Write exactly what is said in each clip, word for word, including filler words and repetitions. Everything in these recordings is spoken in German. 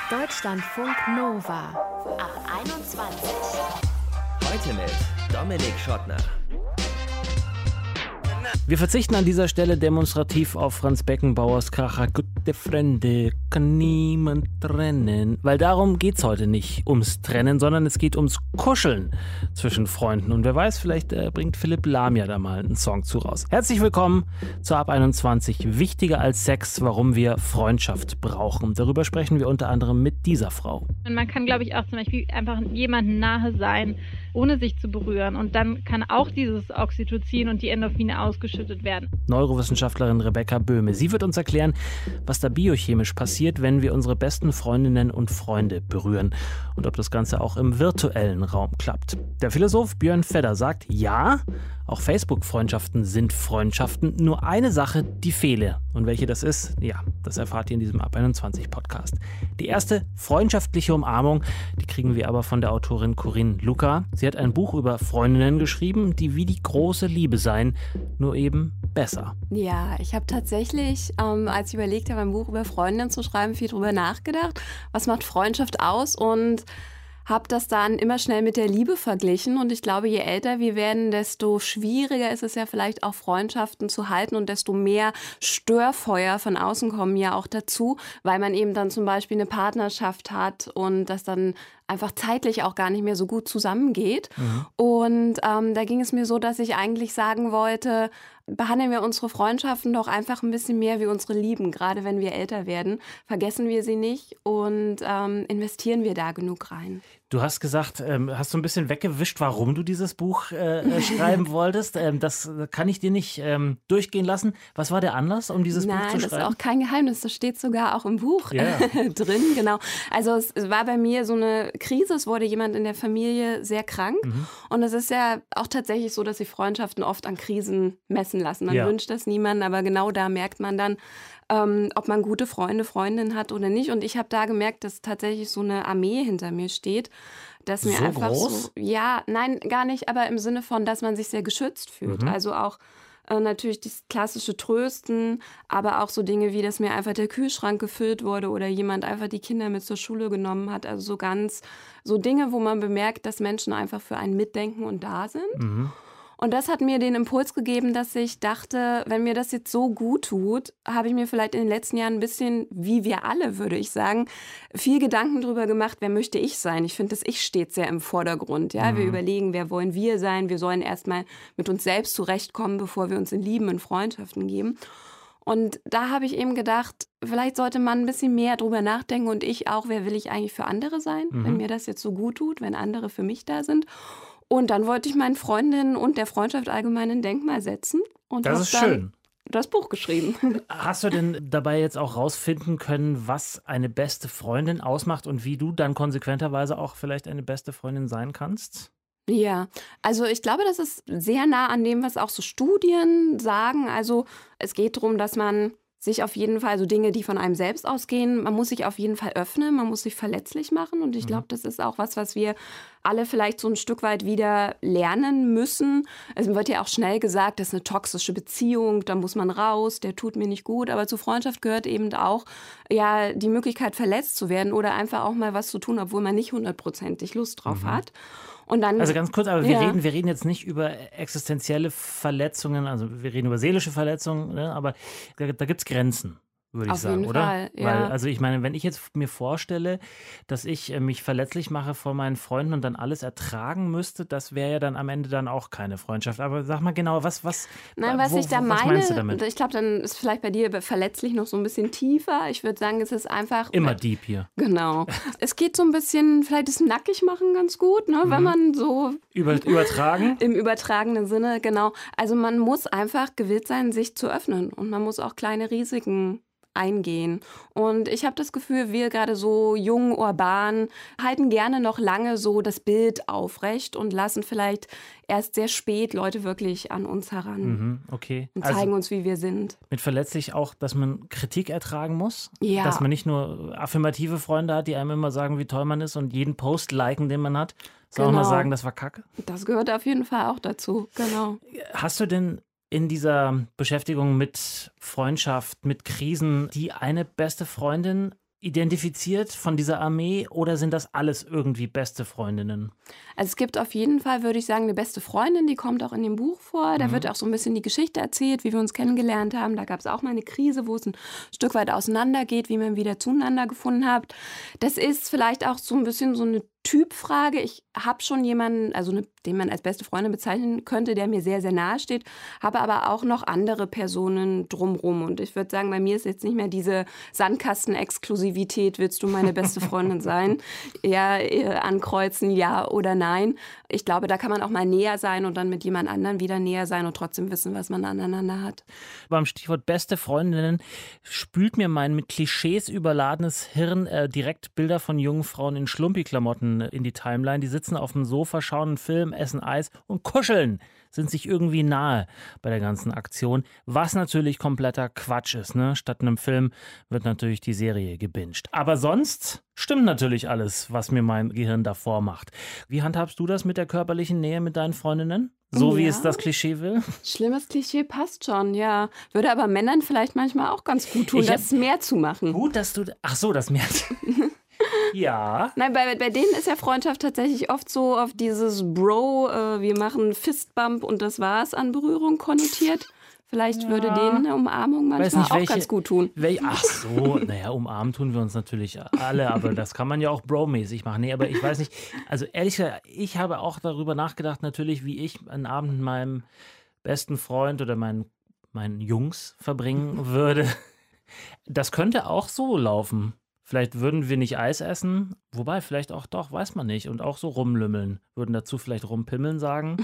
Deutschlandfunk Nova ab einundzwanzig. Heute mit Dominik Schottner. Wir verzichten an dieser Stelle demonstrativ auf Franz Beckenbauers Kracher Gute Freunde kann niemand trennen. Weil darum geht's heute nicht ums Trennen, sondern es geht ums Kuscheln zwischen Freunden. Und wer weiß, vielleicht äh, bringt Philipp Lahm ja da mal einen Song zu raus. Herzlich willkommen zu Ab einundzwanzig. Wichtiger als Sex, warum wir Freundschaft brauchen. Darüber sprechen wir unter anderem mit dieser Frau. Und man kann, glaube ich, auch zum Beispiel einfach jemandem nahe sein, ohne sich zu berühren. Und dann kann auch dieses Oxytocin und die Endorphine ausgeschüttet werden. Neurowissenschaftlerin Rebecca Böhme. Sie wird uns erklären, was da biochemisch passiert, wenn wir unsere besten Freundinnen und Freunde berühren. Und ob das Ganze auch im virtuellen Raum klappt. Der Philosoph Björn Fedder sagt, ja, auch Facebook-Freundschaften sind Freundschaften. Nur eine Sache, die fehle. Und welche das ist, ja, das erfahrt ihr in diesem Ab einundzwanzig Podcast. Die erste freundschaftliche Umarmung, die kriegen wir aber von der Autorin Corinne Luca. Sie hat ein Buch über Freundinnen geschrieben, die wie die große Liebe seien, nur eben besser. Ja, ich habe tatsächlich, ähm, als ich überlegt habe, ein Buch über Freundinnen zu schreiben, viel drüber nachgedacht. Was macht Freundschaft aus? Und habe das dann immer schnell mit der Liebe verglichen. Und ich glaube, je älter wir werden, desto schwieriger ist es ja vielleicht auch Freundschaften zu halten und desto mehr Störfeuer von außen kommen ja auch dazu, weil man eben dann zum Beispiel eine Partnerschaft hat und das dann einfach zeitlich auch gar nicht mehr so gut zusammengeht. Mhm. Und ähm, da ging es mir so, dass ich eigentlich sagen wollte, behandeln wir unsere Freundschaften doch einfach ein bisschen mehr wie unsere Lieben. Gerade wenn wir älter werden, vergessen wir sie nicht und ähm, investieren wir da genug rein. Du hast gesagt, ähm, hast du ein bisschen weggewischt, warum du dieses Buch äh, schreiben wolltest. Ähm, das kann ich dir nicht ähm, durchgehen lassen. Was war der Anlass, um dieses Nein, Buch zu schreiben? Nein, das ist auch kein Geheimnis. Das steht sogar auch im Buch ja. drin. Genau. Also es, es war bei mir so eine Krise. Es wurde jemand in der Familie sehr krank. Mhm. Und es ist ja auch tatsächlich so, dass sich Freundschaften oft an Krisen messen lassen. Man ja. wünscht das niemandem, aber genau da merkt man dann, ähm, ob man gute Freunde, Freundinnen hat oder nicht. Und ich habe da gemerkt, dass tatsächlich so eine Armee hinter mir steht. Dass mir so einfach groß? so, ja, nein, gar nicht, aber im Sinne von, dass man sich sehr geschützt fühlt. Mhm. Also auch äh, natürlich das klassische Trösten, aber auch so Dinge wie, dass mir einfach der Kühlschrank gefüllt wurde oder jemand einfach die Kinder mit zur Schule genommen hat. Also so ganz, so Dinge, wo man bemerkt, dass Menschen einfach für einen mitdenken und da sind. Mhm. Und das hat mir den Impuls gegeben, dass ich dachte, wenn mir das jetzt so gut tut, habe ich mir vielleicht in den letzten Jahren ein bisschen, wie wir alle, würde ich sagen, viel Gedanken darüber gemacht, wer möchte ich sein. Ich finde, das Ich steht sehr im Vordergrund. Ja? Mhm. Wir überlegen, wer wollen wir sein. Wir sollen erstmal mit uns selbst zurechtkommen, bevor wir uns in Lieben und Freundschaften geben. Und da habe ich eben gedacht, vielleicht sollte man ein bisschen mehr drüber nachdenken und ich auch, wer will ich eigentlich für andere sein, mhm. wenn mir das jetzt so gut tut, wenn andere für mich da sind. Und dann wollte ich meinen Freundinnen und der Freundschaft allgemein ein Denkmal setzen. Und das ist schön. Das Buch geschrieben. Hast du denn dabei jetzt auch rausfinden können, was eine beste Freundin ausmacht und wie du dann konsequenterweise auch vielleicht eine beste Freundin sein kannst? Ja, also ich glaube, das ist sehr nah an dem, was auch so Studien sagen. Also es geht darum, dass man sich auf jeden Fall, so Dinge, die von einem selbst ausgehen, man muss sich auf jeden Fall öffnen, man muss sich verletzlich machen. Und ich glaube, das ist auch was, was wir alle vielleicht so ein Stück weit wieder lernen müssen. Es wird ja auch schnell gesagt, das ist eine toxische Beziehung, da muss man raus, der tut mir nicht gut. Aber zur Freundschaft gehört eben auch ja die Möglichkeit, verletzt zu werden oder einfach auch mal was zu tun, obwohl man nicht hundertprozentig Lust drauf mhm. hat. Und dann, also ganz kurz, aber wir, ja. reden, wir reden jetzt nicht über existenzielle Verletzungen, also wir reden über seelische Verletzungen, ne? Aber da, da gibt es Grenzen, würde ich Auf sagen, jeden oder? Fall, ja. Weil, also ich meine, wenn ich jetzt mir vorstelle, dass ich äh, mich verletzlich mache vor meinen Freunden und dann alles ertragen müsste, das wäre ja dann am Ende dann auch keine Freundschaft. Aber sag mal genau, was, was, Nein, was wo, ich da was meine, meinst du damit? Ich glaube, dann ist vielleicht bei dir verletzlich noch so ein bisschen tiefer. Ich würde sagen, es ist einfach... Immer deep hier. Genau. Es geht so ein bisschen, vielleicht ist nackig machen ganz gut, ne? Mhm. Wenn man so... Über, übertragen? Im übertragenen Sinne, genau. Also man muss einfach gewillt sein, sich zu öffnen. Und man muss auch kleine Risiken eingehen. Und ich habe das Gefühl, wir gerade so jung, urban, halten gerne noch lange so das Bild aufrecht und lassen vielleicht erst sehr spät Leute wirklich an uns heran. Mhm, okay. Und zeigen also uns, wie wir sind. Mit verletzlich auch, dass man Kritik ertragen muss? Ja. Dass man nicht nur affirmative Freunde hat, die einem immer sagen, wie toll man ist und jeden Post liken, den man hat, sondern genau. auch mal sagen, das war Kacke? Das gehört auf jeden Fall auch dazu, genau. Hast du denn in dieser Beschäftigung mit Freundschaft, mit Krisen, die eine beste Freundin identifiziert von dieser Armee oder sind das alles irgendwie beste Freundinnen? Also es gibt auf jeden Fall, würde ich sagen, eine beste Freundin, die kommt auch in dem Buch vor. Da Mhm. wird auch so ein bisschen die Geschichte erzählt, wie wir uns kennengelernt haben. Da gab es auch mal eine Krise, wo es ein Stück weit auseinandergeht, wie man wieder zueinander gefunden hat. Das ist vielleicht auch so ein bisschen so eine Typfrage. Ich habe schon jemanden, also eine, den man als beste Freundin bezeichnen könnte, der mir sehr, sehr nahe steht, habe aber auch noch andere Personen drumrum. Und ich würde sagen, bei mir ist jetzt nicht mehr diese Sandkasten-Exklusivität, willst du meine beste Freundin sein? Ja, äh, ankreuzen, ja oder nein. Ich glaube, da kann man auch mal näher sein und dann mit jemand anderem wieder näher sein und trotzdem wissen, was man aneinander hat. Beim Stichwort beste Freundinnen spült mir mein mit Klischees überladenes Hirn äh, direkt Bilder von jungen Frauen in Schlumpi-Klamotten in die Timeline. Die sitzen auf dem Sofa, schauen einen Film, essen Eis und kuscheln, sind sich irgendwie nahe bei der ganzen Aktion, was natürlich kompletter Quatsch ist. Ne? Statt einem Film wird natürlich die Serie gebinged. Aber sonst stimmt natürlich alles, was mir mein Gehirn davor macht. Wie handhabst du das mit der körperlichen Nähe mit deinen Freundinnen? So wie Ja. es das Klischee will? Schlimmes Klischee passt schon, ja. Würde aber Männern vielleicht manchmal auch ganz gut tun, Ich hab- das mehr zu machen. Gut, dass du... Ach so, das merkt... Ja. Nein, bei, bei denen ist ja Freundschaft tatsächlich oft so auf dieses Bro, äh, wir machen Fistbump und das war's an Berührung konnotiert. Vielleicht Ja. würde denen eine Umarmung Weiß manchmal nicht, auch welche- ganz gut tun. Wel- Ach so, naja, umarmen tun wir uns natürlich alle, aber das kann man ja auch bro-mäßig machen. Nee, aber ich weiß nicht, also ehrlich gesagt, ich habe auch darüber nachgedacht, natürlich, wie ich einen Abend mit meinem besten Freund oder meinen, meinen Jungs verbringen würde. Das könnte auch so laufen. Vielleicht würden wir nicht Eis essen, wobei vielleicht auch doch, weiß man nicht. Und auch so rumlümmeln. Würden dazu vielleicht rumpimmeln sagen.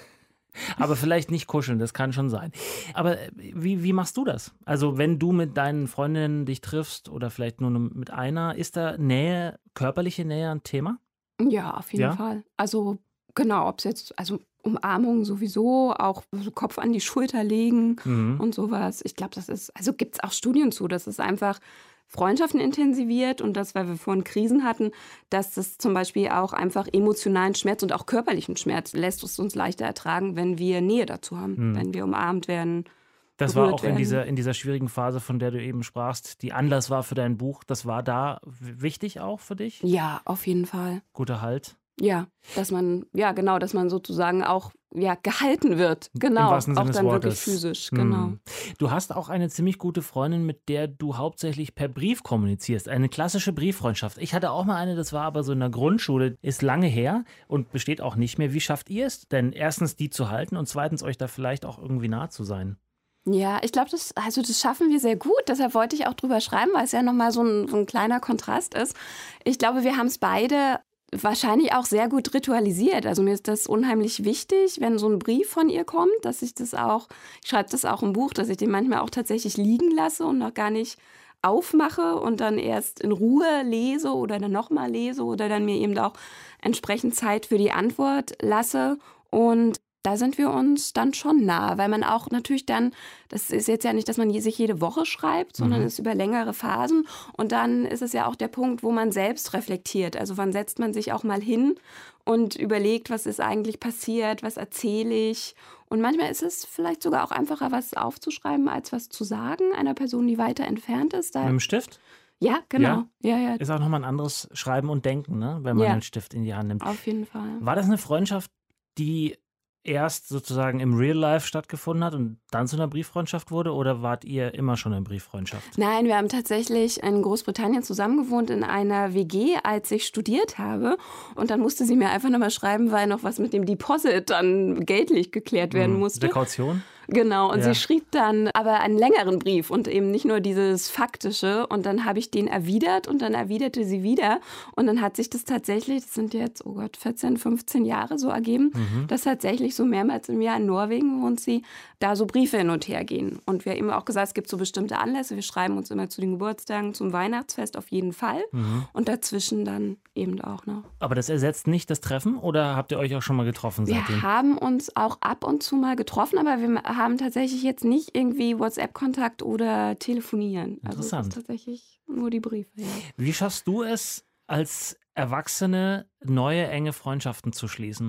Aber vielleicht nicht kuscheln, das kann schon sein. Aber wie, wie machst du das? Also wenn du mit deinen Freundinnen dich triffst oder vielleicht nur mit einer, ist da Nähe, körperliche Nähe ein Thema? Ja, auf jeden Ja? Fall. Also genau, ob es jetzt, also Umarmung sowieso, auch so Kopf an die Schulter legen Mhm. und sowas. Ich glaube, das ist, also gibt es auch Studien zu, dass es einfach Freundschaften intensiviert und das, weil wir vorhin Krisen hatten, dass das zum Beispiel auch einfach emotionalen Schmerz und auch körperlichen Schmerz lässt es uns leichter ertragen, wenn wir Nähe dazu haben, Mhm. wenn wir umarmt werden. Das war berührt auch in werden. dieser, in dieser schwierigen Phase, von der du eben sprachst, die Anlass war für dein Buch. Das war da w- wichtig auch für dich? Ja, auf jeden Fall. Guter Halt. Ja, dass man, ja genau, dass man sozusagen auch ja, gehalten wird. Genau, Im wahrsten auch Sinne des dann Wortes. wirklich physisch, genau. Hm. Du hast auch eine ziemlich gute Freundin, mit der du hauptsächlich per Brief kommunizierst. Eine klassische Brieffreundschaft. Ich hatte auch mal eine, das war aber so in der Grundschule, ist lange her und besteht auch nicht mehr. Wie schafft ihr es denn, erstens die zu halten und zweitens euch da vielleicht auch irgendwie nah zu sein? Ja, ich glaube, das, also das schaffen wir sehr gut. Deshalb wollte ich auch drüber schreiben, weil es ja nochmal so ein, so ein kleiner Kontrast ist. Ich glaube, wir haben es beide wahrscheinlich auch sehr gut ritualisiert. Also mir ist das unheimlich wichtig, wenn so ein Brief von ihr kommt, dass ich das auch, ich schreibe das auch im Buch, dass ich den manchmal auch tatsächlich liegen lasse und noch gar nicht aufmache und dann erst in Ruhe lese oder dann nochmal lese oder dann mir eben auch entsprechend Zeit für die Antwort lasse. Und da sind wir uns dann schon nah, weil man auch natürlich dann, das ist jetzt ja nicht, dass man sich jede Woche schreibt, sondern Mhm. es ist über längere Phasen. Und dann ist es ja auch der Punkt, wo man selbst reflektiert. Also wann setzt man sich auch mal hin und überlegt, was ist eigentlich passiert, was erzähle ich. Und manchmal ist es vielleicht sogar auch einfacher, was aufzuschreiben, als was zu sagen einer Person, die weiter entfernt ist. Da, Mit dem Stift? ja, genau. Ja, ja, Ist auch nochmal ein anderes Schreiben und Denken, ne? Wenn man Ja. einen Stift in die Hand nimmt. auf jeden Fall. War das eine Freundschaft, die erst sozusagen im Real Life stattgefunden hat und dann zu einer Brieffreundschaft wurde oder wart ihr immer schon in Brieffreundschaft? Nein, wir haben tatsächlich in Großbritannien zusammengewohnt in einer W G, als ich studiert habe. Und dann musste sie mir einfach nochmal schreiben, weil noch was mit dem Deposit dann geldlich geklärt werden Hm, musste. der Kaution? Genau, und Ja. sie schrieb dann aber einen längeren Brief und eben nicht nur dieses Faktische. Und dann habe ich den erwidert und dann erwiderte sie wieder. Und dann hat sich das tatsächlich, das sind jetzt, oh Gott, vierzehn, fünfzehn Jahre so ergeben, Mhm. dass tatsächlich so mehrmals im Jahr in Norwegen wohnt sie, da so Briefe hin und her gehen. Und wir haben immer auch gesagt, es gibt so bestimmte Anlässe. Wir schreiben uns immer zu den Geburtstagen, zum Weihnachtsfest auf jeden Fall. Mhm. Und dazwischen dann eben auch noch. Aber das ersetzt nicht das Treffen oder habt ihr euch auch schon mal getroffen Wir seitdem? haben uns auch ab und zu mal getroffen, aber wir haben tatsächlich jetzt nicht irgendwie WhatsApp-Kontakt oder telefonieren. Also es Interessant. ist tatsächlich nur die Briefe. Ja. Wie schaffst du es, als Erwachsene neue enge Freundschaften zu schließen?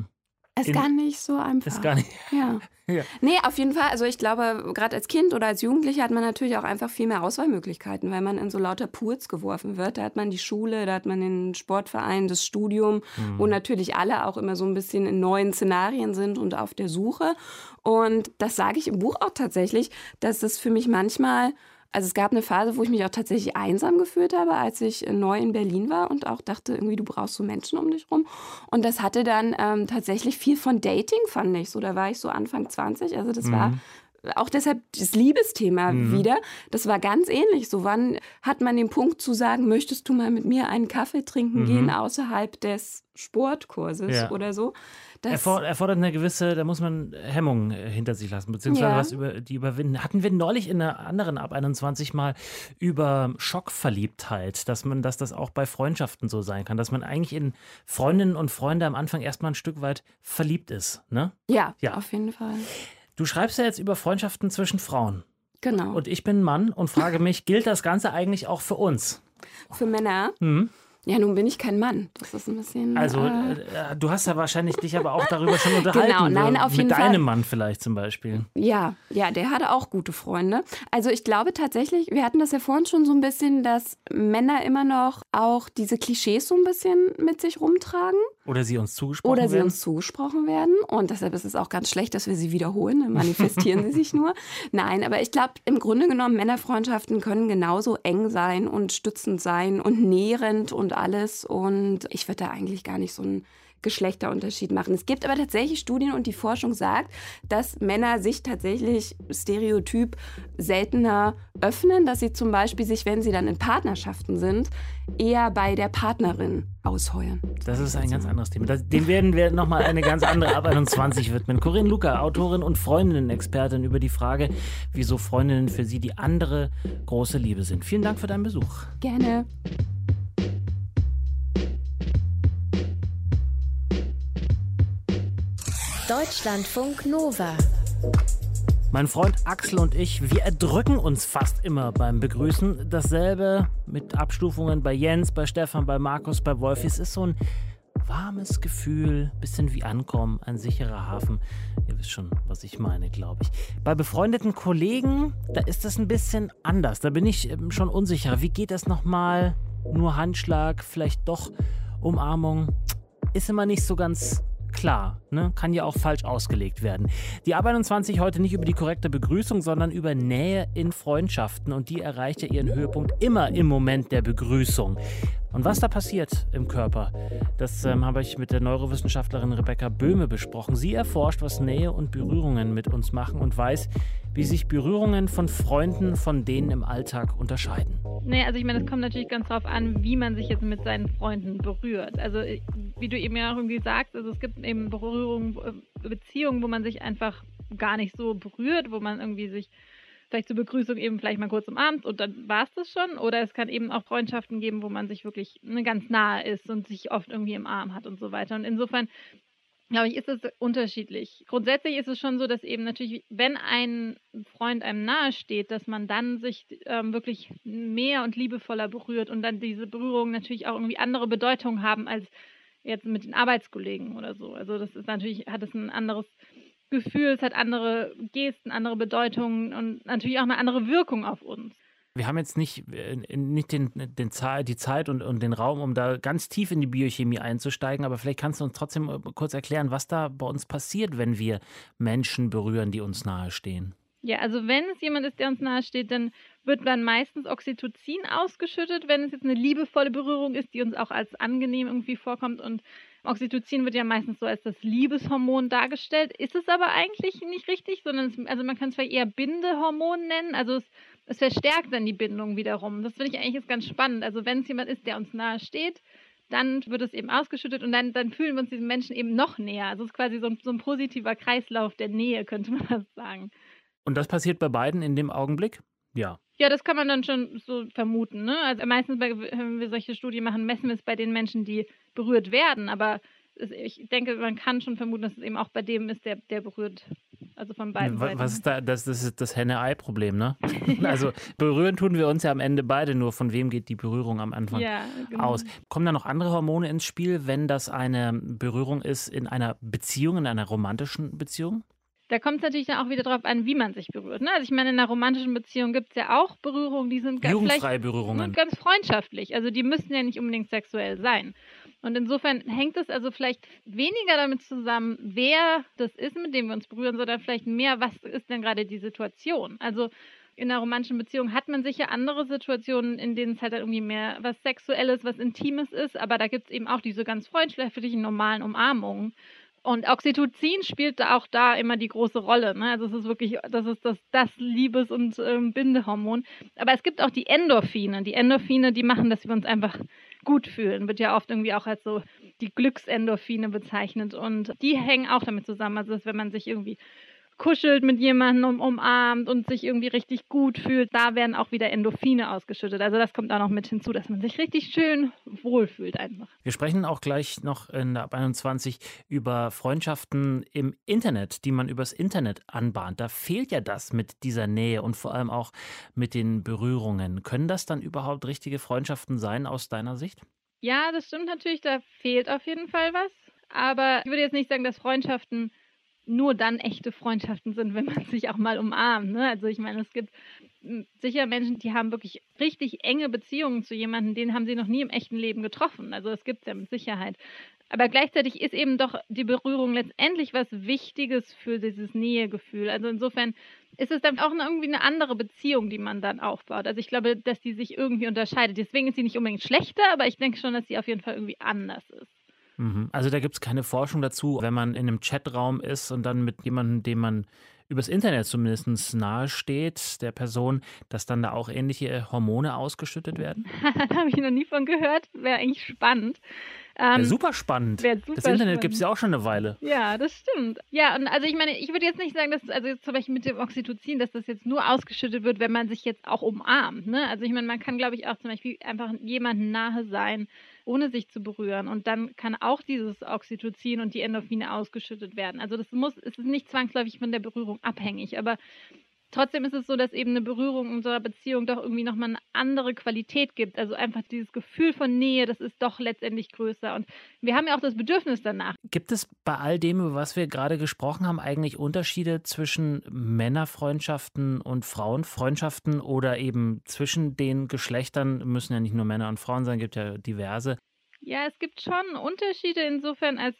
Ist in, gar nicht so einfach. Ist gar nicht. Ja. ja. Nee, auf jeden Fall. Also ich glaube, gerade als Kind oder als Jugendlicher hat man natürlich auch einfach viel mehr Auswahlmöglichkeiten, weil man in so lauter Pools geworfen wird. Da hat man die Schule, da hat man den Sportverein, das Studium, mhm. wo natürlich alle auch immer so ein bisschen in neuen Szenarien sind und auf der Suche. Und das sage ich im Buch auch tatsächlich, dass es für mich manchmal... Also es gab eine Phase, wo ich mich auch tatsächlich einsam gefühlt habe, als ich neu in Berlin war und auch dachte, irgendwie du brauchst so Menschen um dich rum. Und das hatte dann ähm, tatsächlich viel von Dating, fand ich. So, da war ich so Anfang zwanzig. Also das mhm. war auch deshalb das Liebesthema mhm. wieder. Das war ganz ähnlich. So, wann hat man den Punkt zu sagen, möchtest du mal mit mir einen Kaffee trinken mhm. gehen außerhalb des Sportkurses ja. oder so? Das Erfor- erfordert eine gewisse, da muss man Hemmungen hinter sich lassen, beziehungsweise ja. was über die überwinden. Hatten wir neulich in einer anderen Ab einundzwanzig mal über Schockverliebtheit, dass man, dass das auch bei Freundschaften so sein kann, dass man eigentlich in Freundinnen und Freunde am Anfang erstmal ein Stück weit verliebt ist, ne? Ja, ja, auf jeden Fall. Du schreibst ja jetzt über Freundschaften zwischen Frauen. Genau. Und ich bin ein Mann und frage mich, gilt das Ganze eigentlich auch für uns? Für Männer? Mhm. Ja, nun bin ich kein Mann. Das ist ein bisschen... Also, äh, du hast ja wahrscheinlich dich aber auch darüber schon unterhalten. Genau, nein, auf jeden Mit Fall. deinem Mann vielleicht zum Beispiel. Ja, ja, der hatte auch gute Freunde. Also ich glaube tatsächlich, wir hatten das ja vorhin schon so ein bisschen, dass Männer immer noch auch diese Klischees so ein bisschen mit sich rumtragen. Oder sie uns zugesprochen Oder werden. sie uns zugesprochen werden. Und deshalb ist es auch ganz schlecht, dass wir sie wiederholen. Dann manifestieren sie sich nur. Nein, aber ich glaube, im Grunde genommen, Männerfreundschaften können genauso eng sein und stützend sein und nährend und alles. Und ich würde da eigentlich gar nicht so einen Geschlechterunterschied machen. Es gibt aber tatsächlich Studien und die Forschung sagt, dass Männer sich tatsächlich stereotyp seltener öffnen, dass sie zum Beispiel sich, wenn sie dann in Partnerschaften sind, eher bei der Partnerin ausheulen. Das ist ein ganz anderes Thema. Das, dem werden wir nochmal eine ganz andere Ab einundzwanzig widmen. Corinne Luca, Autorin und Freundinnen-Expertin über die Frage, wieso Freundinnen für sie die andere große Liebe sind. Vielen Dank für deinen Besuch. Gerne. Deutschlandfunk Nova. Mein Freund Axel und ich, wir erdrücken uns fast immer beim Begrüßen. Dasselbe mit Abstufungen bei Jens, bei Stefan, bei Markus, bei Wolfi. Es ist so ein warmes Gefühl, bisschen wie Ankommen, ein sicherer Hafen. Ihr wisst schon, was ich meine, glaube ich. Bei befreundeten Kollegen, da ist das ein bisschen anders. Da bin ich schon unsicher. Wie geht das nochmal? Nur Handschlag, vielleicht doch Umarmung? Ist immer nicht so ganz... Klar, ne? Kann ja auch falsch ausgelegt werden. Die Ab einundzwanzig heute nicht über die korrekte Begrüßung, sondern über Nähe in Freundschaften. Und die erreicht ja ihren Höhepunkt immer im Moment der Begrüßung. Und was da passiert im Körper, das ähm, habe ich mit der Neurowissenschaftlerin Rebecca Böhme besprochen. Sie erforscht, was Nähe und Berührungen mit uns machen und weiß, wie sich Berührungen von Freunden von denen im Alltag unterscheiden. Nee, also ich meine, es kommt natürlich ganz drauf an, wie man sich jetzt mit seinen Freunden berührt. Also wie du eben ja auch irgendwie sagst, also es gibt eben Berührungen, Beziehungen, wo man sich einfach gar nicht so berührt, wo man irgendwie sich vielleicht zur Begrüßung eben vielleicht mal kurz umarmt und dann war es das schon. Oder es kann eben auch Freundschaften geben, wo man sich wirklich ganz nahe ist und sich oft irgendwie im Arm hat und so weiter. Und insofern, glaube ich, ist es unterschiedlich. Grundsätzlich ist es schon so, dass eben natürlich, wenn ein Freund einem nahe steht, dass man dann sich ähm, wirklich mehr und liebevoller berührt und dann diese Berührungen natürlich auch irgendwie andere Bedeutung haben als jetzt mit den Arbeitskollegen oder so. Also das ist natürlich, hat es ein anderes Gefühl, es hat andere Gesten, andere Bedeutungen und natürlich auch eine andere Wirkung auf uns. Wir haben jetzt nicht, nicht den, den, die Zeit und, und den Raum, um da ganz tief in die Biochemie einzusteigen, aber vielleicht kannst du uns trotzdem kurz erklären, was da bei uns passiert, wenn wir Menschen berühren, die uns nahestehen. Ja, also wenn es jemand ist, der uns nahesteht, dann wird dann meistens Oxytocin ausgeschüttet, wenn es jetzt eine liebevolle Berührung ist, die uns auch als angenehm irgendwie vorkommt. Und Oxytocin wird ja meistens so als das Liebeshormon dargestellt, ist es aber eigentlich nicht richtig, sondern es, also man kann es vielleicht eher Bindehormon nennen, also es, es verstärkt dann die Bindung wiederum. Das finde ich eigentlich jetzt ganz spannend. Also wenn es jemand ist, der uns nahe steht, dann wird es eben ausgeschüttet und dann, dann fühlen wir uns diesem Menschen eben noch näher. Also es ist quasi so ein, so ein positiver Kreislauf der Nähe, könnte man das sagen. Und das passiert bei beiden in dem Augenblick? Ja. Ja, das kann man dann schon so vermuten, ne? Also meistens, wenn wir solche Studien machen, messen wir es bei den Menschen, die berührt werden. Aber es, ich denke, man kann schon vermuten, dass es eben auch bei dem ist, der, der berührt Also von beiden Was Seiten. Was ist da? Das, das ist das Henne-Ei-Problem, ne? Also berühren tun wir uns ja am Ende beide nur. Von wem geht die Berührung am Anfang Ja, genau. aus? Kommen da noch andere Hormone ins Spiel, wenn das eine Berührung ist in einer Beziehung, in einer romantischen Beziehung? Da kommt es natürlich dann auch wieder darauf an, wie man sich berührt. Ne? Also ich meine, in einer romantischen Beziehung gibt es ja auch Berührungen, die sind ganz, Jugendfreie vielleicht Berührungen. ganz freundschaftlich. Also die müssen ja nicht unbedingt sexuell sein. Und insofern hängt es also vielleicht weniger damit zusammen, wer das ist, mit dem wir uns berühren, sondern vielleicht mehr, was ist denn gerade die Situation. Also in einer romantischen Beziehung hat man sicher andere Situationen, in denen es halt irgendwie mehr was Sexuelles, was Intimes ist, aber da gibt es eben auch diese ganz freundschaftlichen, normalen Umarmungen. Und Oxytocin spielt da auch da immer die große Rolle. Ne? Also es ist wirklich, das ist das, das Liebes- und ähm, Bindehormon. Aber es gibt auch die Endorphine. Die Endorphine, die machen, dass wir uns einfach gut fühlen. Wird ja oft irgendwie auch als so die Glücksendorphine bezeichnet. Und die hängen auch damit zusammen. Also dass, wenn man sich irgendwie kuschelt mit jemandem, um, umarmt und sich irgendwie richtig gut fühlt, da werden auch wieder Endorphine ausgeschüttet. Also das kommt auch noch mit hinzu, dass man sich richtig schön wohlfühlt einfach. Wir sprechen auch gleich noch in der Ab einundzwanzig über Freundschaften im Internet, die man übers Internet anbahnt. Da fehlt ja das mit dieser Nähe und vor allem auch mit den Berührungen. Können das dann überhaupt richtige Freundschaften sein aus deiner Sicht? Ja, das stimmt natürlich, da fehlt auf jeden Fall was. Aber ich würde jetzt nicht sagen, dass Freundschaften nur dann echte Freundschaften sind, wenn man sich auch mal umarmt. Ne? Also ich meine, es gibt sicher Menschen, die haben wirklich richtig enge Beziehungen zu jemandem, den haben sie noch nie im echten Leben getroffen. Also das gibt es ja mit Sicherheit. Aber gleichzeitig ist eben doch die Berührung letztendlich was Wichtiges für dieses Nähegefühl. Also insofern ist es dann auch irgendwie eine andere Beziehung, die man dann aufbaut. Also ich glaube, dass die sich irgendwie unterscheidet. Deswegen ist sie nicht unbedingt schlechter, aber ich denke schon, dass sie auf jeden Fall irgendwie anders ist. Also da gibt es keine Forschung dazu, wenn man in einem Chatraum ist und dann mit jemandem, dem man übers Internet zumindest nahe steht, der Person, dass dann da auch ähnliche Hormone ausgeschüttet werden? Da habe ich noch nie von gehört. Wäre eigentlich spannend. Ähm, Wäre super spannend. Wär super das Internet gibt es spannend. ja auch schon eine Weile. Ja, das stimmt. Ja, und also ich meine, ich würde jetzt nicht sagen, dass, also jetzt zum Beispiel mit dem Oxytocin, dass das jetzt nur ausgeschüttet wird, wenn man sich jetzt auch umarmt. Ne? Also ich meine, man kann, glaube ich, auch zum Beispiel einfach jemandem nahe sein, ohne sich zu berühren. Und dann kann auch dieses Oxytocin und die Endorphine ausgeschüttet werden. Also das muss, es ist nicht zwangsläufig von der Berührung abhängig, aber trotzdem ist es so, dass eben eine Berührung in unserer Beziehung doch irgendwie nochmal eine andere Qualität gibt. Also einfach dieses Gefühl von Nähe, das ist doch letztendlich größer. Und wir haben ja auch das Bedürfnis danach. Gibt es bei all dem, über was wir gerade gesprochen haben, eigentlich Unterschiede zwischen Männerfreundschaften und Frauenfreundschaften oder eben zwischen den Geschlechtern? Müssen ja nicht nur Männer und Frauen sein, gibt ja diverse. Ja, es gibt schon Unterschiede insofern, als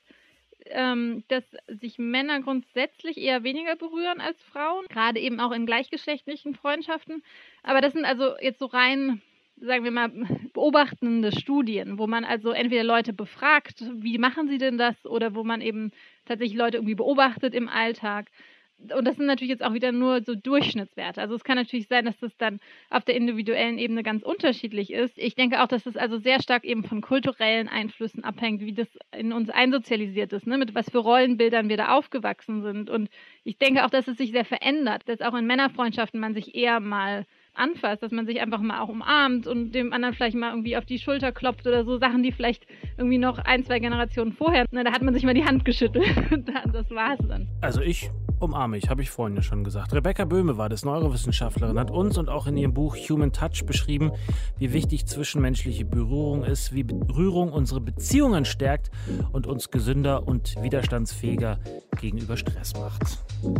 Ähm, dass sich Männer grundsätzlich eher weniger berühren als Frauen, gerade eben auch in gleichgeschlechtlichen Freundschaften. Aber das sind also jetzt so rein, sagen wir mal, beobachtende Studien, wo man also entweder Leute befragt, wie machen sie denn das, oder wo man eben tatsächlich Leute irgendwie beobachtet im Alltag. Und das sind natürlich jetzt auch wieder nur so Durchschnittswerte. Also es kann natürlich sein, dass das dann auf der individuellen Ebene ganz unterschiedlich ist. Ich denke auch, dass das also sehr stark eben von kulturellen Einflüssen abhängt, wie das in uns einsozialisiert ist, ne? Mit was für Rollenbildern wir da aufgewachsen sind. Und ich denke auch, dass es sich sehr verändert, dass auch in Männerfreundschaften man sich eher mal anfasst, dass man sich einfach mal auch umarmt und dem anderen vielleicht mal irgendwie auf die Schulter klopft oder so Sachen, die vielleicht irgendwie noch ein, zwei Generationen vorher, ne, da hat man sich mal die Hand geschüttelt. Das war's dann. Also ich umarme ich, habe ich vorhin ja schon gesagt. Rebecca Böhme war das, Neurowissenschaftlerin, hat uns und auch in ihrem Buch Human Touch beschrieben, wie wichtig zwischenmenschliche Berührung ist, wie Berührung unsere Beziehungen stärkt und uns gesünder und widerstandsfähiger gegenüber Stress macht.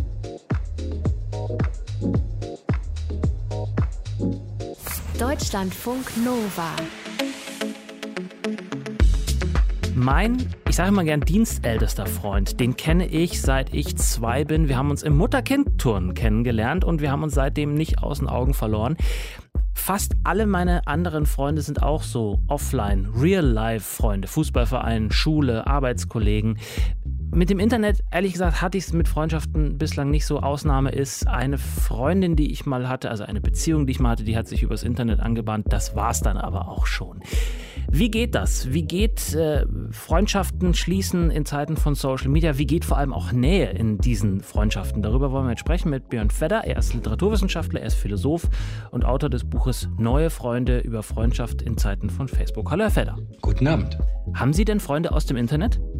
Deutschlandfunk Nova. Mein, ich sage immer gern dienstältester Freund, den kenne ich seit ich zwei bin. Wir haben uns im Mutter-Kind-Turnen kennengelernt und wir haben uns seitdem nicht aus den Augen verloren. Fast alle meine anderen Freunde sind auch so offline, real-life-Freunde, Fußballverein, Schule, Arbeitskollegen. Mit dem Internet, ehrlich gesagt, hatte ich es mit Freundschaften bislang nicht so. Ausnahme ist eine Freundin, die ich mal hatte, also eine Beziehung, die ich mal hatte, die hat sich übers Internet angebahnt. Das war's dann aber auch schon. Wie geht das? Wie geht äh, Freundschaften schließen in Zeiten von Social Media? Wie geht vor allem auch Nähe in diesen Freundschaften? Darüber wollen wir jetzt sprechen mit Björn Fedder. Er ist Literaturwissenschaftler, er ist Philosoph und Autor des Buches Neue Freunde über Freundschaft in Zeiten von Facebook. Hallo Herr Fedder. Guten Abend. Haben Sie denn Freunde aus dem Internet?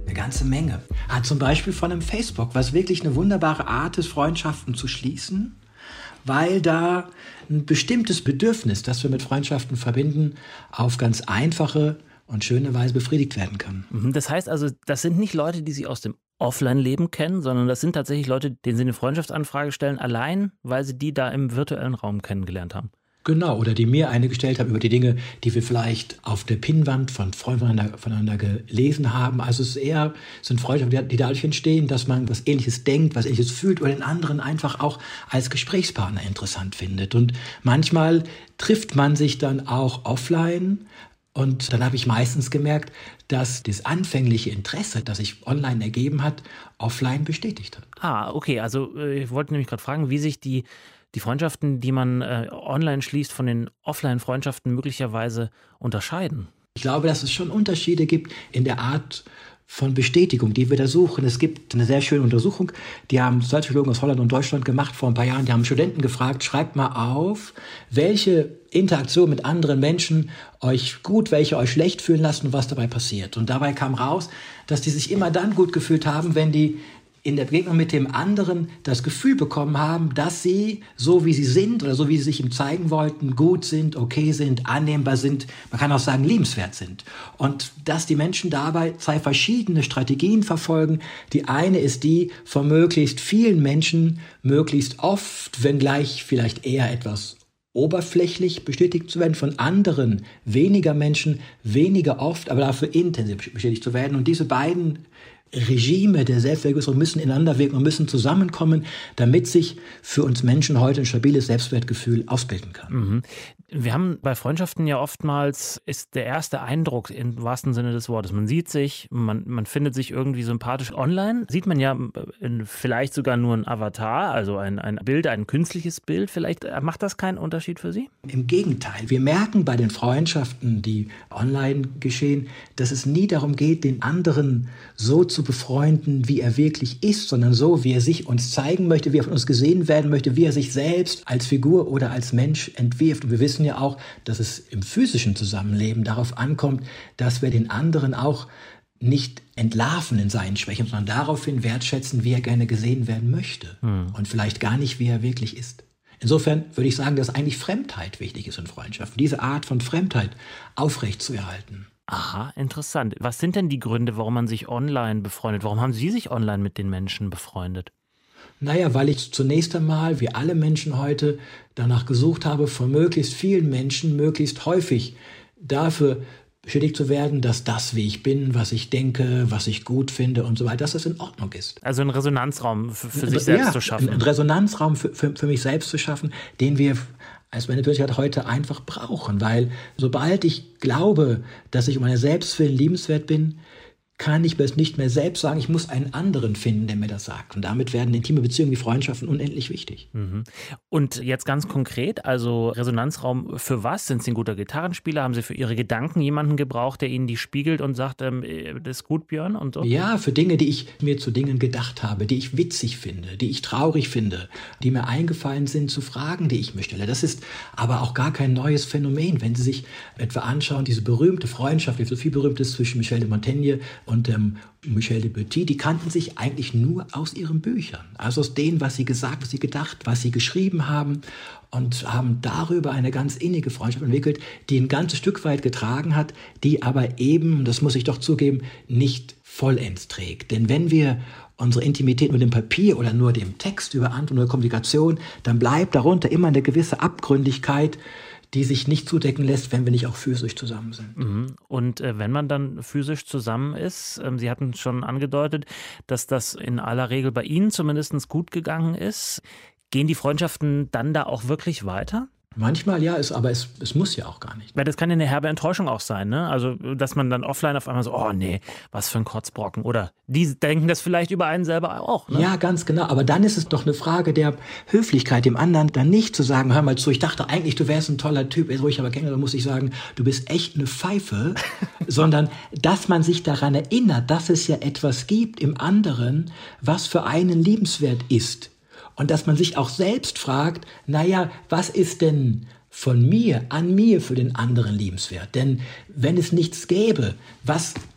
Eine ganze Menge. Ah, zum Beispiel von einem Facebook, was wirklich eine wunderbare Art ist, Freundschaften zu schließen, weil da ein bestimmtes Bedürfnis, das wir mit Freundschaften verbinden, auf ganz einfache und schöne Weise befriedigt werden kann. Das heißt also, das sind nicht Leute, die Sie aus dem Offline-Leben kennen, sondern das sind tatsächlich Leute, denen Sie eine Freundschaftsanfrage stellen, allein, weil Sie die da im virtuellen Raum kennengelernt haben. Genau, oder die mir eine gestellt haben über die Dinge, die wir vielleicht auf der Pinnwand von Freunden voneinander, voneinander gelesen haben. Also es ist eher, es sind Freundschaften, die dadurch entstehen, dass man was Ähnliches denkt, was Ähnliches fühlt oder den anderen einfach auch als Gesprächspartner interessant findet. Und manchmal trifft man sich dann auch offline. Und dann habe ich meistens gemerkt, dass das anfängliche Interesse, das sich online ergeben hat, offline bestätigt hat. Ah, okay. Also ich wollte nämlich gerade fragen, wie sich die, die Freundschaften, die man äh, online schließt, von den Offline-Freundschaften möglicherweise unterscheiden. Ich glaube, dass es schon Unterschiede gibt in der Art von Bestätigung, die wir da suchen. Es gibt eine sehr schöne Untersuchung, die haben Soziologen aus Holland und Deutschland gemacht vor ein paar Jahren. Die haben Studenten gefragt, schreibt mal auf, welche Interaktion mit anderen Menschen euch gut, welche euch schlecht fühlen lassen und was dabei passiert. Und dabei kam raus, dass die sich immer dann gut gefühlt haben, wenn die in der Begegnung mit dem anderen das Gefühl bekommen haben, dass sie, so wie sie sind oder so wie sie sich ihm zeigen wollten, gut sind, okay sind, annehmbar sind, man kann auch sagen, liebenswert sind. Und dass die Menschen dabei zwei verschiedene Strategien verfolgen. Die eine ist die, von möglichst vielen Menschen möglichst oft, wenngleich vielleicht eher etwas oberflächlich bestätigt zu werden, von anderen weniger Menschen weniger oft, aber dafür intensiv bestätigt zu werden. Und diese beiden Regime der Selbstvergrößerung müssen ineinander wirken und müssen zusammenkommen, damit sich für uns Menschen heute ein stabiles Selbstwertgefühl ausbilden kann. Mhm. Wir haben bei Freundschaften ja oftmals, ist der erste Eindruck im wahrsten Sinne des Wortes. Man sieht sich, man, man findet sich irgendwie sympathisch. Online sieht man ja in, vielleicht sogar nur ein Avatar, also ein, ein Bild, ein künstliches Bild. Vielleicht macht das keinen Unterschied für Sie? Im Gegenteil. Wir merken bei den Freundschaften, die online geschehen, dass es nie darum geht, den anderen so zu befreunden, wie er wirklich ist, sondern so, wie er sich uns zeigen möchte, wie er von uns gesehen werden möchte, wie er sich selbst als Figur oder als Mensch entwirft. Und wir wissen ja auch, dass es im physischen Zusammenleben darauf ankommt, dass wir den anderen auch nicht entlarven in seinen Schwächen, sondern daraufhin wertschätzen, wie er gerne gesehen werden möchte hm. und vielleicht gar nicht, wie er wirklich ist. Insofern würde ich sagen, dass eigentlich Fremdheit wichtig ist in Freundschaften, diese Art von Fremdheit aufrechtzuerhalten. Aha, interessant. Was sind denn die Gründe, warum man sich online befreundet? Warum haben Sie sich online mit den Menschen befreundet? Naja, weil ich zunächst einmal, wie alle Menschen heute, danach gesucht habe, von möglichst vielen Menschen möglichst häufig dafür bestätigt zu werden, dass das, wie ich bin, was ich denke, was ich gut finde und so weiter, dass das in Ordnung ist. Also einen Resonanzraum für, für sich selbst ja, zu schaffen. Einen Resonanzraum für, für, für mich selbst zu schaffen, den wir als meine Persönlichkeit heute einfach brauchen, weil sobald ich glaube, dass ich um meine selbst willen liebenswert bin, kann ich mir es nicht mehr selbst sagen, ich muss einen anderen finden, der mir das sagt. Und damit werden intime Beziehungen wie Freundschaften unendlich wichtig. Mhm. Und jetzt ganz konkret, also Resonanzraum für was? Sind Sie ein guter Gitarrenspieler? Haben Sie für Ihre Gedanken jemanden gebraucht, der Ihnen die spiegelt und sagt, ähm, das ist gut, Björn? Und so? Ja, für Dinge, die ich mir zu Dingen gedacht habe, die ich witzig finde, die ich traurig finde, die mir eingefallen sind zu Fragen, die ich mir stelle. Das ist aber auch gar kein neues Phänomen. Wenn Sie sich etwa anschauen, diese berühmte Freundschaft, die so viel berühmt ist zwischen Michel de Montaigne und ähm, Michel de Petit, die kannten sich eigentlich nur aus ihren Büchern. Also aus dem, was sie gesagt, was sie gedacht, was sie geschrieben haben und haben darüber eine ganz innige Freundschaft entwickelt, die ein ganzes Stück weit getragen hat, die aber eben, das muss ich doch zugeben, nicht vollends trägt. Denn wenn wir unsere Intimität mit dem Papier oder nur dem Text überantworten oder Kommunikation, dann bleibt darunter immer eine gewisse Abgründigkeit, die sich nicht zudecken lässt, wenn wir nicht auch physisch zusammen sind. Und äh, wenn man dann physisch zusammen ist, ähm, Sie hatten schon angedeutet, dass das in aller Regel bei Ihnen zumindest gut gegangen ist. Gehen die Freundschaften dann da auch wirklich weiter? Manchmal ja, ist, aber es, es muss ja auch gar nicht. Weil das kann ja eine herbe Enttäuschung auch sein, ne? Also, dass man dann offline auf einmal so, oh nee, was für ein Kotzbrocken. Oder die denken das vielleicht über einen selber auch, ne? Ja, ganz genau. Aber dann ist es doch eine Frage der Höflichkeit, dem anderen dann nicht zu sagen, hör mal zu, ich dachte eigentlich, du wärst ein toller Typ, jetzt wo ich aber kenne, dann muss ich sagen, du bist echt eine Pfeife. Sondern, dass man sich daran erinnert, dass es ja etwas gibt im anderen, was für einen liebenswert ist. Und dass man sich auch selbst fragt, naja, was ist denn von mir, an mir für den anderen liebenswert? Denn wenn es nichts gäbe, was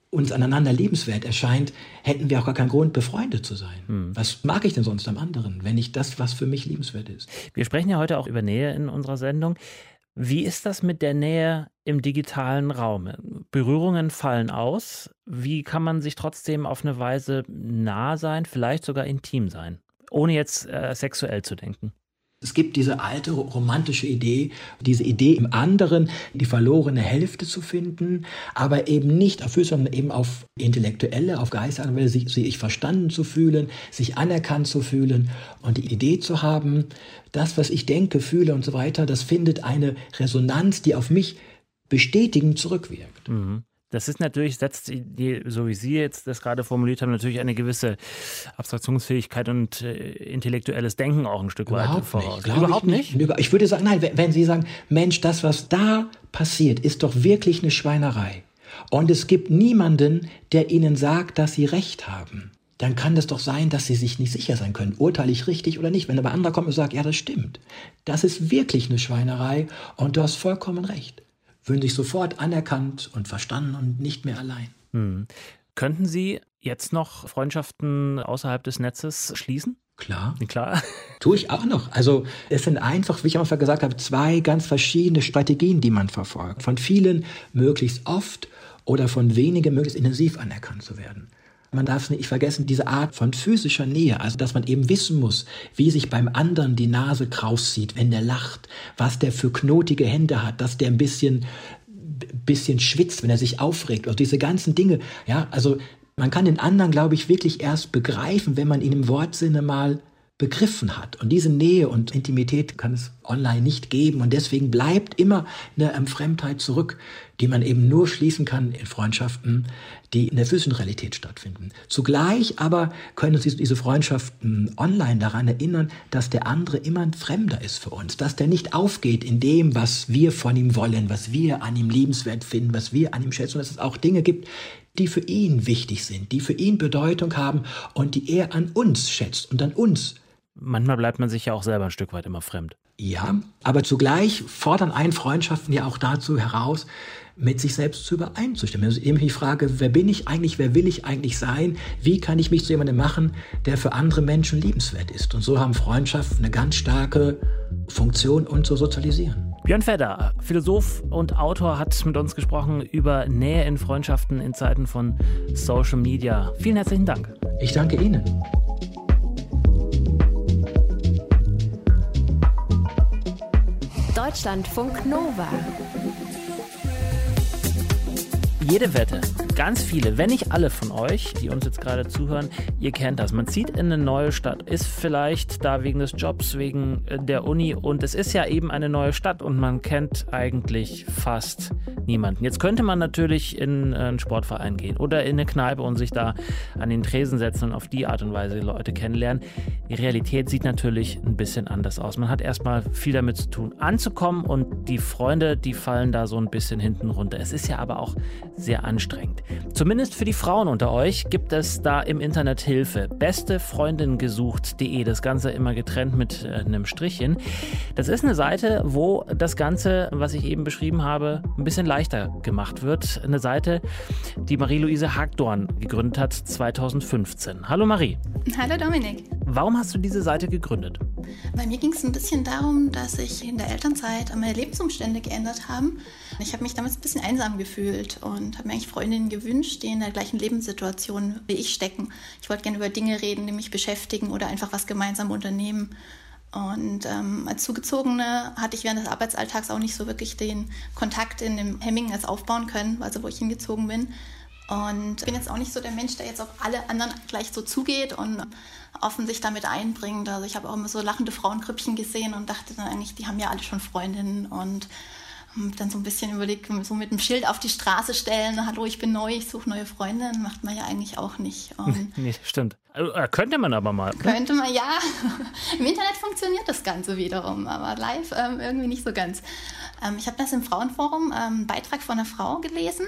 uns aneinander liebenswert erscheint, hätten wir auch gar keinen Grund, befreundet zu sein. Hm. Was mag ich denn sonst am anderen, wenn nicht das, was für mich liebenswert ist? Wir sprechen ja heute auch über Nähe in unserer Sendung. Wie ist das mit der Nähe im digitalen Raum? Berührungen fallen aus. Wie kann man sich trotzdem auf eine Weise nah sein, vielleicht sogar intim sein, ohne jetzt äh, sexuell zu denken? Es gibt diese alte romantische Idee, diese Idee im anderen, die verlorene Hälfte zu finden, aber eben nicht auf Füße, sondern eben auf intellektuelle, auf geistige Weise, sich, sich verstanden zu fühlen, sich anerkannt zu fühlen und die Idee zu haben, das, was ich denke, fühle und so weiter, das findet eine Resonanz, die auf mich bestätigend zurückwirkt. Mhm. Das ist natürlich, setzt, die, so wie Sie jetzt das gerade formuliert haben, natürlich eine gewisse Abstraktionsfähigkeit und äh, intellektuelles Denken auch ein Stück Überhaupt weit voraus. Nicht, Überhaupt ich nicht? nicht? Ich würde sagen, nein, wenn Sie sagen, Mensch, das, was da passiert, ist doch wirklich eine Schweinerei. Und es gibt niemanden, der Ihnen sagt, dass Sie recht haben. Dann kann das doch sein, dass Sie sich nicht sicher sein können. Urteile ich richtig oder nicht? Wenn aber anderer kommt und sagt, ja, das stimmt. Das ist wirklich eine Schweinerei und du hast vollkommen recht. Fühlen sich sofort anerkannt und verstanden und nicht mehr allein. Hm. Könnten Sie jetzt noch Freundschaften außerhalb des Netzes schließen? Klar. Klar. Tue ich auch noch. Also es sind einfach, wie ich am Anfang gesagt habe, zwei ganz verschiedene Strategien, die man verfolgt. Von vielen möglichst oft oder von wenigen möglichst intensiv anerkannt zu werden. Man darf es nicht vergessen, diese Art von physischer Nähe, also dass man eben wissen muss, wie sich beim anderen die Nase kraus zieht, wenn der lacht, was der für knotige Hände hat, dass der ein bisschen, bisschen schwitzt, wenn er sich aufregt. Also diese ganzen Dinge, ja, also man kann den anderen, glaube ich, wirklich erst begreifen, wenn man ihn im Wortsinne mal begriffen hat. Und diese Nähe und Intimität kann es online nicht geben. Und deswegen bleibt immer eine Fremdheit zurück, die man eben nur schließen kann in Freundschaften, die in der physischen Realität stattfinden. Zugleich aber können uns diese Freundschaften online daran erinnern, dass der andere immer ein Fremder ist für uns, dass der nicht aufgeht in dem, was wir von ihm wollen, was wir an ihm liebenswert finden, was wir an ihm schätzen, und dass es auch Dinge gibt, die für ihn wichtig sind, die für ihn Bedeutung haben und die er an uns schätzt und an uns. Manchmal bleibt man sich ja auch selber ein Stück weit immer fremd. Ja, aber zugleich fordern einen Freundschaften ja auch dazu heraus, mit sich selbst zu übereinzustimmen. Also eben die Frage, wer bin ich eigentlich, wer will ich eigentlich sein, wie kann ich mich zu jemandem machen, der für andere Menschen liebenswert ist. Und so haben Freundschaften eine ganz starke Funktion, uns zu sozialisieren. Björn Fedder, Philosoph und Autor, hat mit uns gesprochen über Nähe in Freundschaften in Zeiten von Social Media. Vielen herzlichen Dank. Ich danke Ihnen. Deutschlandfunk Nova. Jede Wette, ganz viele, wenn nicht alle von euch, die uns jetzt gerade zuhören, ihr kennt das. Man zieht in eine neue Stadt, ist vielleicht da wegen des Jobs, wegen der Uni, und es ist ja eben eine neue Stadt und man kennt eigentlich fast niemanden. Jetzt könnte man natürlich in einen Sportverein gehen oder in eine Kneipe und sich da an den Tresen setzen und auf die Art und Weise Leute kennenlernen. Die Realität sieht natürlich ein bisschen anders aus. Man hat erstmal viel damit zu tun, anzukommen, und die Freunde, die fallen da so ein bisschen hinten runter. Es ist ja aber auch sehr anstrengend. Zumindest für die Frauen unter euch gibt es da im Internet Hilfe. bestefreundingesucht punkt de, das Ganze immer getrennt mit äh, einem Strichchen. Das ist eine Seite, wo das Ganze, was ich eben beschrieben habe, ein bisschen leichter gemacht wird. Eine Seite, die Marie-Louise Hagdorn gegründet hat zweitausendfünfzehn. Hallo Marie. Hallo Dominik. Warum hast du diese Seite gegründet? Bei mir ging es ein bisschen darum, dass sich in der Elternzeit meine Lebensumstände geändert haben. Ich habe mich damals ein bisschen einsam gefühlt und habe mir eigentlich Freundinnen gewünscht, die in der gleichen Lebenssituation wie ich stecken. Ich wollte gerne über Dinge reden, die mich beschäftigen oder einfach was gemeinsam unternehmen. Und ähm, als Zugezogene hatte ich während des Arbeitsalltags auch nicht so wirklich den Kontakt in dem Hemmingen als aufbauen können, also wo ich hingezogen bin. Und ich bin jetzt auch nicht so der Mensch, der jetzt auf alle anderen gleich so zugeht und offen sich damit einbringt. Also ich habe auch immer so lachende Frauengrüppchen gesehen und dachte dann eigentlich, die haben ja alle schon Freundinnen, und dann so ein bisschen überlegt, so mit einem Schild auf die Straße stellen, hallo, ich bin neu, ich suche neue Freundinnen, macht man ja eigentlich auch nicht. Und nee, stimmt. Äh, könnte man aber mal. Könnte man, ja. Im Internet funktioniert das Ganze wiederum, aber live ähm, irgendwie nicht so ganz. Ähm, ich habe das im Frauenforum, ähm, einen Beitrag von einer Frau gelesen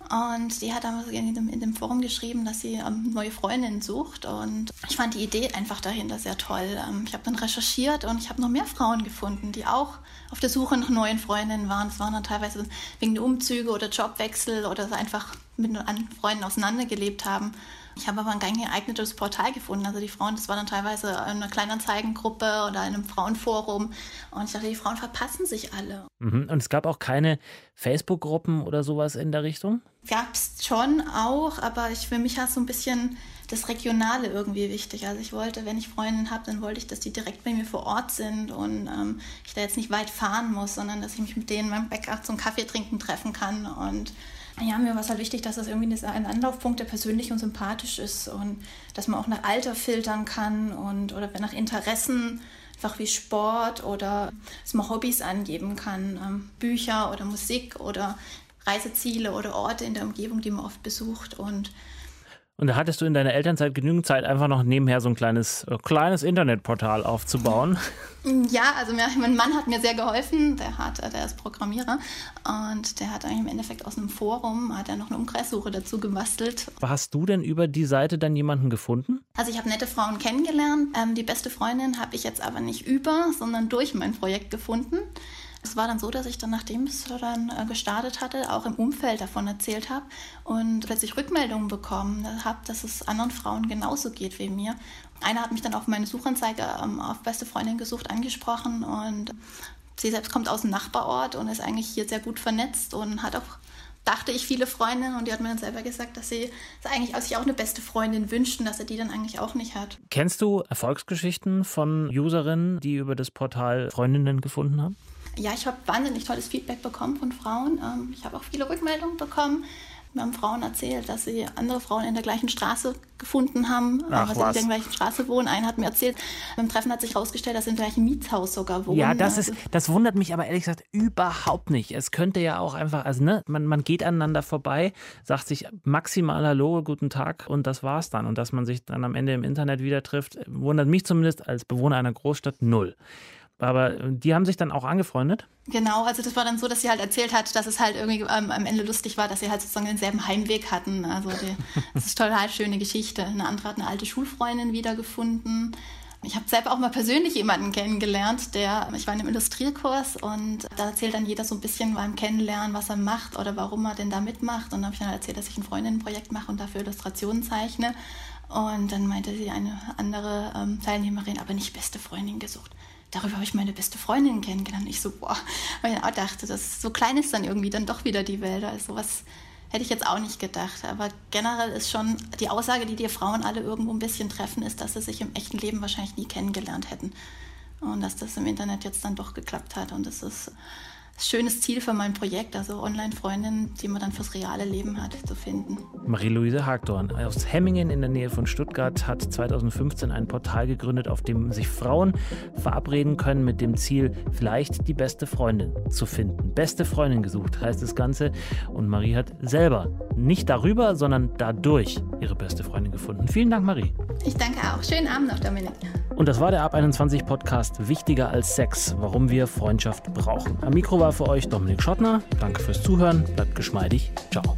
und die hat damals in dem, in dem Forum geschrieben, dass sie ähm, neue Freundinnen sucht und ich fand die Idee einfach dahinter sehr toll. Ähm, ich habe dann recherchiert und ich habe noch mehr Frauen gefunden, die auch auf der Suche nach neuen Freundinnen waren. Es waren dann teilweise wegen der Umzüge oder Jobwechsel oder so einfach mit Freunden auseinandergelebt haben. Ich habe aber ein ganz geeignetes Portal gefunden. Also die Frauen, das war dann teilweise in einer Kleinanzeigengruppe oder in einem Frauenforum. Und ich dachte, die Frauen verpassen sich alle. Mhm. Und es gab auch keine Facebook-Gruppen oder sowas in der Richtung? Gab es schon auch, aber ich, für mich war es so ein bisschen das Regionale irgendwie wichtig. Also ich wollte, wenn ich Freundinnen habe, dann wollte ich, dass die direkt bei mir vor Ort sind und ähm, ich da jetzt nicht weit fahren muss, sondern dass ich mich mit denen beim Bäcker zum Kaffee trinken treffen kann. Und ja, mir war es halt wichtig, dass das irgendwie ein Anlaufpunkt, der persönlich und sympathisch ist und dass man auch nach Alter filtern kann und oder nach Interessen, einfach wie Sport oder dass man Hobbys angeben kann, ähm, Bücher oder Musik oder Reiseziele oder Orte in der Umgebung, die man oft besucht. Und Und da hattest du in deiner Elternzeit genügend Zeit, einfach noch nebenher so ein kleines, äh, kleines Internetportal aufzubauen? Ja, also mir, mein Mann hat mir sehr geholfen, der, hat, der ist Programmierer und der hat eigentlich im Endeffekt aus einem Forum, hat er noch eine Umkreissuche dazu gebastelt. Hast du denn über die Seite dann jemanden gefunden? Also ich habe nette Frauen kennengelernt, ähm, die beste Freundin habe ich jetzt aber nicht über, sondern durch mein Projekt gefunden. Es war dann so, dass ich dann, nachdem es dann gestartet hatte, auch im Umfeld davon erzählt habe und plötzlich Rückmeldungen bekommen habe, dass es anderen Frauen genauso geht wie mir. Einer hat mich dann auf meine Suchanzeige ähm, auf beste Freundin gesucht angesprochen und sie selbst kommt aus dem Nachbarort und ist eigentlich hier sehr gut vernetzt und hat auch, dachte ich, viele Freundinnen und die hat mir dann selber gesagt, dass sie dass eigentlich sich auch eine beste Freundin wünschten, dass er die dann eigentlich auch nicht hat. Kennst du Erfolgsgeschichten von Userinnen, die über das Portal Freundinnen gefunden haben? Ja, ich habe wahnsinnig tolles Feedback bekommen von Frauen. Ich habe auch viele Rückmeldungen bekommen. Mir haben Frauen erzählt, dass sie andere Frauen in der gleichen Straße gefunden haben, Ach, also was. in der gleichen Straße wohnen. Eine hat mir erzählt, beim Treffen hat sich herausgestellt, dass sie im gleichen Mietshaus sogar wohnen. Ja, das ist, das wundert mich aber ehrlich gesagt überhaupt nicht. Es könnte ja auch einfach, also ne, man, man geht aneinander vorbei, sagt sich maximal Hallo, guten Tag und das war's dann. Und dass man sich dann am Ende im Internet wieder trifft, wundert mich zumindest als Bewohner einer Großstadt null. Aber die haben sich dann auch angefreundet? Genau, also das war dann so, dass sie halt erzählt hat, dass es halt irgendwie ähm, am Ende lustig war, dass sie halt sozusagen denselben Heimweg hatten. Also die, das ist eine total schöne Geschichte. Eine andere hat eine alte Schulfreundin wiedergefunden. Ich habe selber auch mal persönlich jemanden kennengelernt, der, ich war in einem Illustrierkurs und da erzählt dann jeder so ein bisschen beim Kennenlernen, was er macht oder warum er denn da mitmacht. Und dann habe ich dann erzählt, dass ich ein Freundinnenprojekt mache und dafür Illustrationen zeichne. Und dann meinte sie eine andere ähm, Teilnehmerin, aber nicht beste Freundin gesucht. Darüber habe ich meine beste Freundin kennengelernt. Ich so, boah, weil ich auch dachte, das so klein ist dann irgendwie dann doch wieder die Welt. Also was hätte ich jetzt auch nicht gedacht. Aber generell ist schon die Aussage, die die Frauen alle irgendwo ein bisschen treffen, ist, dass sie sich im echten Leben wahrscheinlich nie kennengelernt hätten. Und dass das im Internet jetzt dann doch geklappt hat. Und das ist ein schönes Ziel für mein Projekt, also Online-Freundinnen, die man dann fürs reale Leben hat, zu finden. Marie-Louise Hagdorn aus Hemmingen in der Nähe von Stuttgart hat zweitausendfünfzehn ein Portal gegründet, auf dem sich Frauen verabreden können mit dem Ziel, vielleicht die beste Freundin zu finden. Beste Freundin gesucht heißt das Ganze und Marie hat selber nicht darüber, sondern dadurch ihre beste Freundin gefunden. Vielen Dank, Marie. Ich danke auch. Schönen Abend noch, Dominik. Und das war der Ab einundzwanzig Podcast Wichtiger als Sex, warum wir Freundschaft brauchen. Am Mikro war für euch Dominik Schottner. Danke fürs Zuhören. Bleibt geschmeidig. Ciao.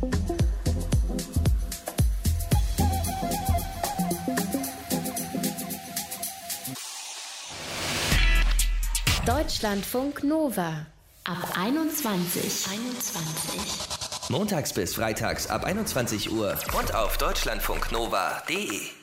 Deutschlandfunk Nova. Ab einundzwanzig. einundzwanzig. Montags bis freitags ab einundzwanzig Uhr und auf deutschlandfunknova punkt de.